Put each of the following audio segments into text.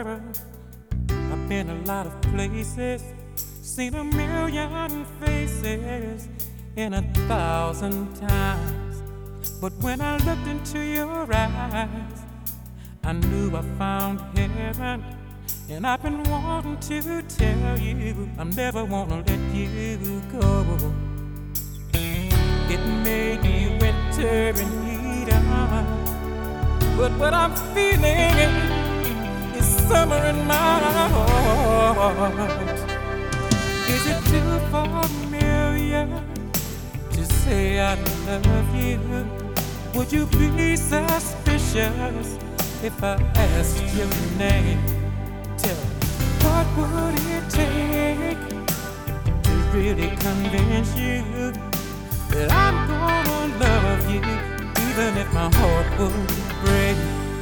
world. I've been a lot of places, seen a million faces in 1,000 times. But when I looked into your eyes, I knew I found heaven. And I've been wanting to tell you, I'm never wanna let you go. It may be winter in heat, but what I'm feeling is summer in my heart. Is it too familiar to say I love you? Would you be suspicious if I asked your name? Tell me, what would it take to really convince you that I'm gonna love you, even if my heart would break?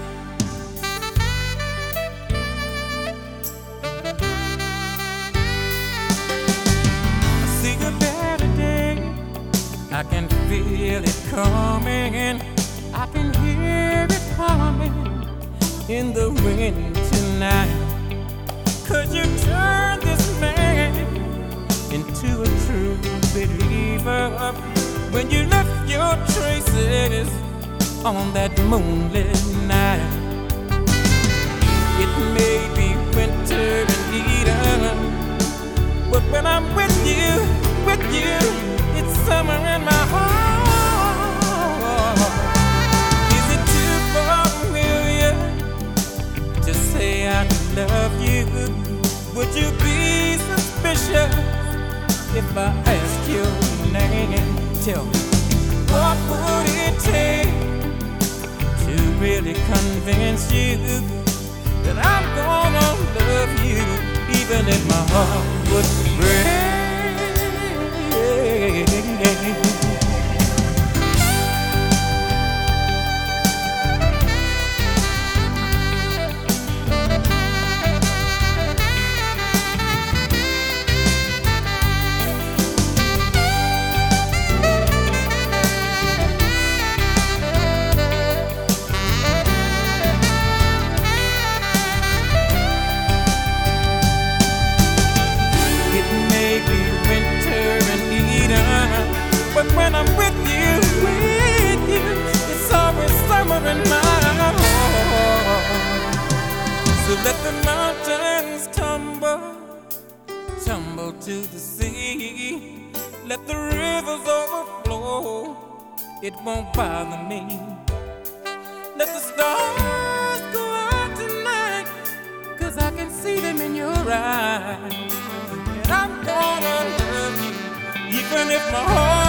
I see a better day, I can feel it coming, I can hear it coming in the wind tonight. Could you turn this man into a true believer when you left your traces on that moonlit night? It may be winter in Eden, but when I'm with you, it's summer in my heart. Is it too familiar to say I love you? Would you be suspicious if I ask your name? Tell me, what would it take to really convince you that I'm gonna love you, even if my heart would break? But when I'm with you, it's always summer in my heart. So let the mountains tumble to the sea. Let the rivers overflow, it won't bother me. Let the stars go out tonight, 'cause I can see them in your eyes. And I'm gonna love you, even if my heart